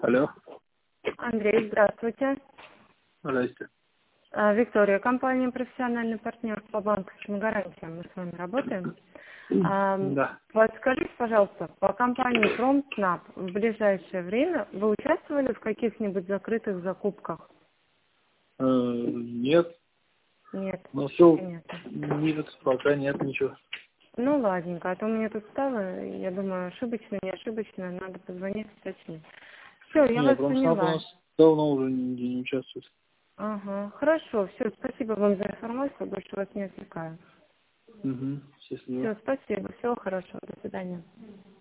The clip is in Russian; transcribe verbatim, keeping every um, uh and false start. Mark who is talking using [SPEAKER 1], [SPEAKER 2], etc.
[SPEAKER 1] Алло.
[SPEAKER 2] Андрей, здравствуйте.
[SPEAKER 1] Здрасте.
[SPEAKER 2] А, Виктория, компания «Профессиональный партнер» по банковским гарантиям. Мы с вами работаем. А,
[SPEAKER 1] Да.
[SPEAKER 2] Подскажите, пожалуйста, по компании PromSnap в ближайшее время вы участвовали в каких-нибудь закрытых закупках?
[SPEAKER 1] Э, Нет.
[SPEAKER 2] Нет,
[SPEAKER 1] Ну
[SPEAKER 2] вообще
[SPEAKER 1] все,
[SPEAKER 2] нет.
[SPEAKER 1] нет, пока нет ничего.
[SPEAKER 2] Ну, ладненько, а то мне тут стало, я думаю, ошибочно, не ошибочно, надо позвонить, уточнить. Все, я
[SPEAKER 1] Нет,
[SPEAKER 2] вас
[SPEAKER 1] Промснаб у
[SPEAKER 2] поняла.
[SPEAKER 1] нас давно уже нигде не участвует.
[SPEAKER 2] Ага, хорошо, все, спасибо вам за информацию, больше вас не отвлекаю.
[SPEAKER 1] Угу. Счастливо.
[SPEAKER 2] Все, спасибо, всего хорошего, до свидания.